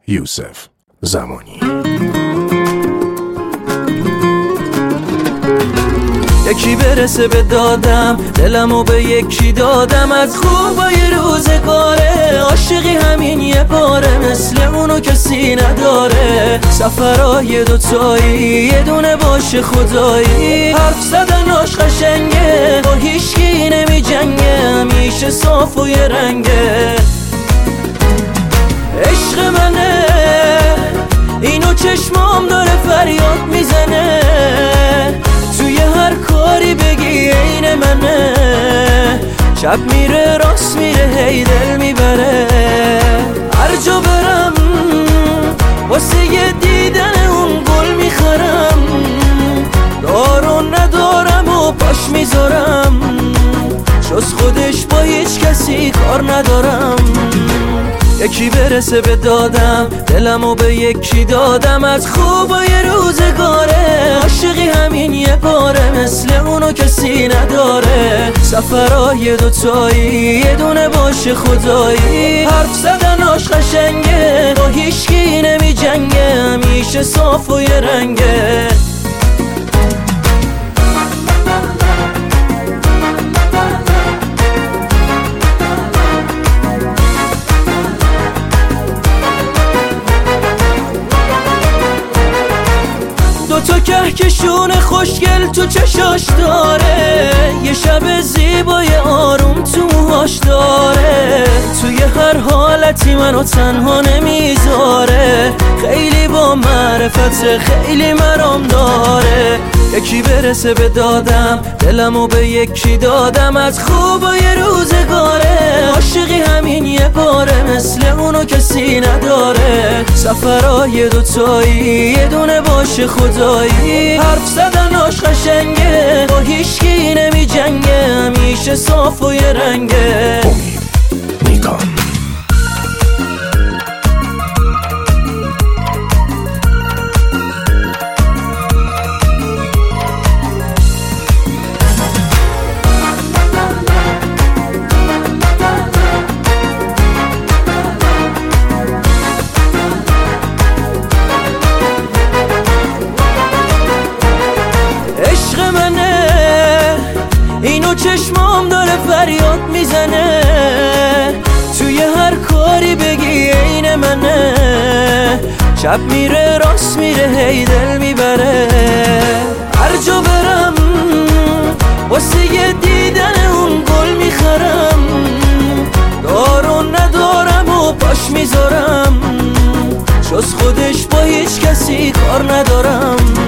یوسف زمانی. یکی برسه به دادم، دلمو به یکی دادم، از خوبای روزگاره. عاشقی همین یه باره، مثل اونو کسی نداره. سفرهای دوتایی یه دونه باشه خدایی. حرف زدناش قشنگه، با هیچکی نمی جنگه، همیشه صاف و یه رنگه. عشق منه اینو، چشمام داره فریاد میزنه. توی هر کاری بگی عین منه، چپ میره راست میره، هی دل میبره. هر جا برم واسه یه دیدن اون گل میخرم. دارو ندارم و پاش میذارم، جز خودش با هیچ کسی کار ندارم. یکی برسه به دادم، دلمو به یکی دادم، از خوبای روزگاره. عاشقی همین یه باره، مثل اونو کسی نداره. سفرهای دوتایی یه دونه باشه خدایی. حرف زدناش قشنگه، با هیچکی نمی جنگه، همیشه صاف و یه رنگه. دوتا کهکشون خوشگل تو چشاش داره، یه شب زیبای آروم تو موهاش داره. توی هر حالتی منو تنها نمیذاره، خیلی با معرفت خیلی مرام داره. یکی برسه به دادم، دلمو به یکی دادم، از خوبای روزگاره. عاشقی همین یه باره، مثل اونو کسی نداره. سفرهای دوتایی یه دونه باشه خدایی. حرف زدناش قشنگه، با هیچکی نمی جنگه، همیشه صاف و یه رنگه. امید نیکان. اینو چشمام داره فریاد میزنه. توی هر کاری بگی عین منه، چپ میره راست میره، هی دل میبره. هر جا برم واسه یه دیدن اون گل میخرم. دارو ندارم و پاش میذارم، جز خودش با هیچ کسی کار ندارم.